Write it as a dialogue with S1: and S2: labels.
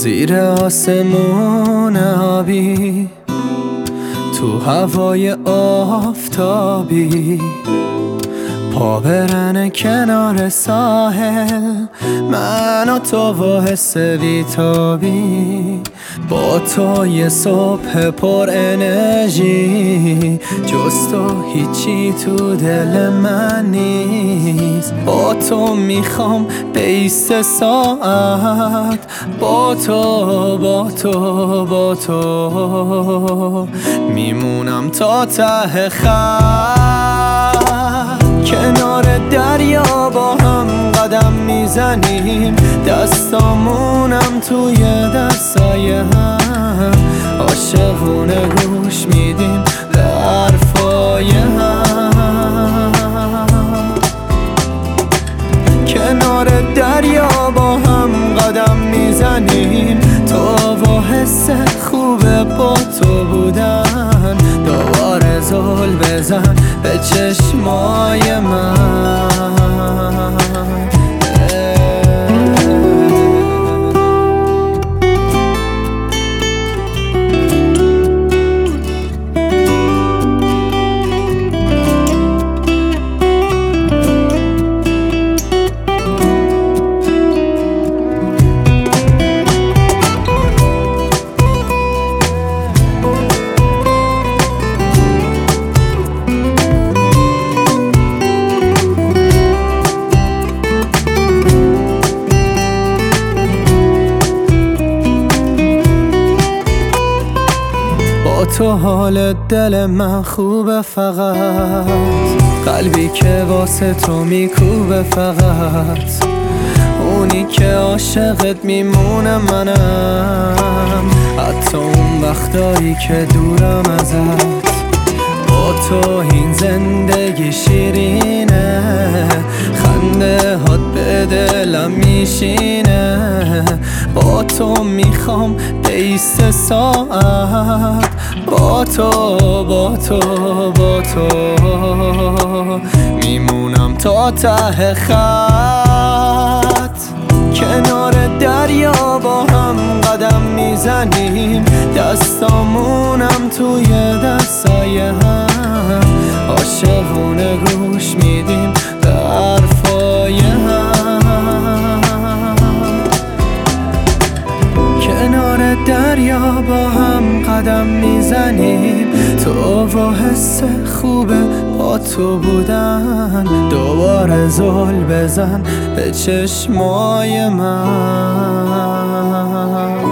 S1: زیر آسمون آبی، تو هوای آفتابی، پا برن کنار ساحل، من و تو و حس بیتابی. با تو یه صبح پر انرژی، جز تو هیچی تو دل من نیست. با تو میخوام بیست ساعت، با تو با تو با تو میمونم تا ته خط. کنار دریا با هم قدم میزنیم، دستامونم توی دستای هم، عاشقونه گوش میدیم به حرفای هم. کنار دریا با هم قدم میزنیم، تو و حس خوبه با تو بودن. دوباره زل بزن به چشمای من. تو حال دل من خوبه، فقط قلبی که واسه تو میکوبه، فقط اونی که عاشقت میمونه منم، حتی اون وقتایی که دورم ازت. با تو این زندگی شیرینه، خنده هات به دلم میشینه. با تو میخوام بیست ساعت، با تو با تو با تو میمونم تا ته خط. کنار دریا با هم قدم میزنیم، دستامونم توی دستای هم، عاشقونه گوش میدیم به حرفای هم. کنار دریا با هم قدم میزنیم، تو و حس خوبه با تو بودن. دوباره زل بزن به چشمای من.